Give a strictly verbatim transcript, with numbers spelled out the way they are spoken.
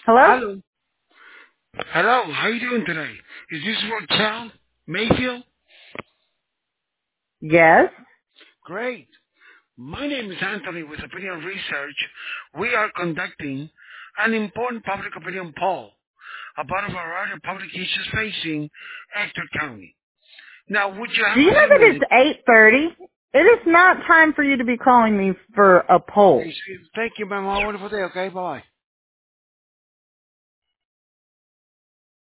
Hello? Hello. Hello. How you doing today? Is this Raquel Mayfield? Yes. Great. My name is Anthony with Opinion Research. We are conducting an important public opinion poll about a variety of public issues facing Ector County. Now, would you Do have you a know few that it's minutes? eight thirty? It is not time for you to be calling me for a poll. Thank you, ma'am. Have a wonderful day, okay? Bye.